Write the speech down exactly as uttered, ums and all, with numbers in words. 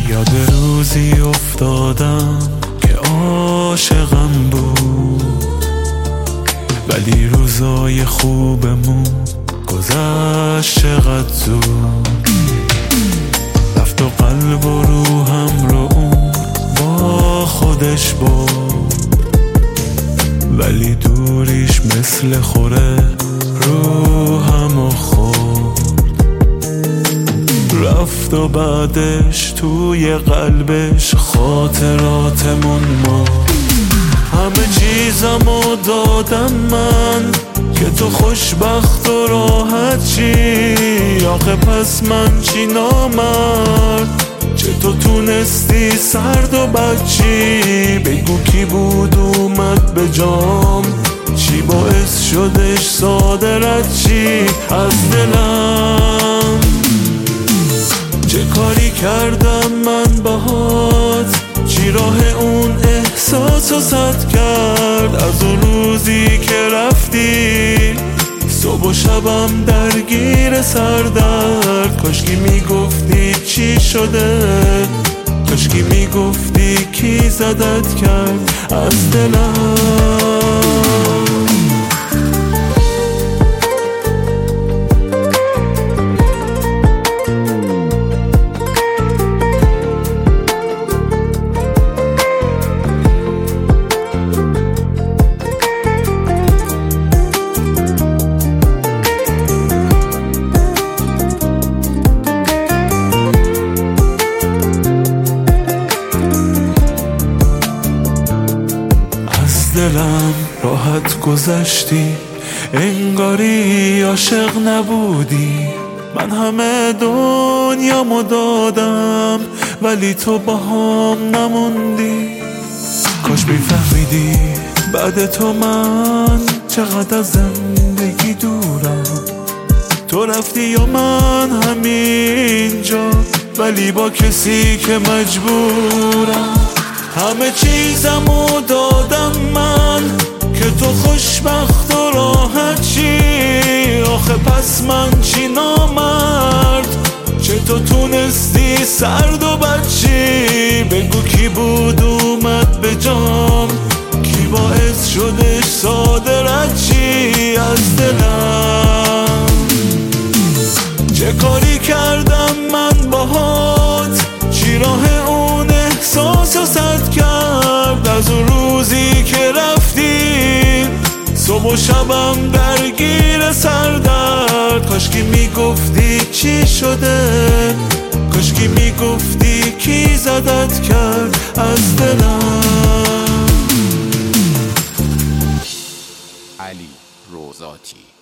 یاد روزی افتادم که عاشقم بود، ولی روزای خوبمون گذشت چقدر زود. رفت و قلب و روحم رو اون با خودش برد، ولی دوریش مثل خوره روحم خورد. رفت و بعدش توی قلبش خاطراتمون ما. همه چیزمو دادم من که تو خوشبخت و راحت چی. آخه پس من چی نامرد، چطور تونستی سرد و بد چی. بگو کی بود اومد به جام، چی باعث شدش ساده رد چی از دلم. چه کاری کردم من باهات، چی راه اون احساسو سد کرد. از اون روزی که رفتی صبح و شبم درگیر سردرد. کاشکی میگفتی چی شده، کاشکی میگفتی کی زدت کرد از دلم. دلم راحت گذشتی، انگاری عاشق نبودی. من همه دنیامو دادم ولی تو با هم نموندی. کاش میفهمیدی بعد تو من چقدر از زندگی دورم. تو رفتی و من همینجا ولی با کسی که مجبورم. همه چیزمو دادم من که تو خوشبخت و راحت چی. آخه پس من چی نامرد، چطور تونستی سرد و بد چی. بگو کی بود اومد به جام، کی باعث شدش ساده رد چی از دلم. چه کاری کردم من باهات، چی راه اون احساسو سد کرد. از اون روزی که رفتی صبح و شبم درگیر سردرد. کاشکی میگفتی چی شده، کاشکی میگفتی کی زدت کرد از دلم. علی روزاتی.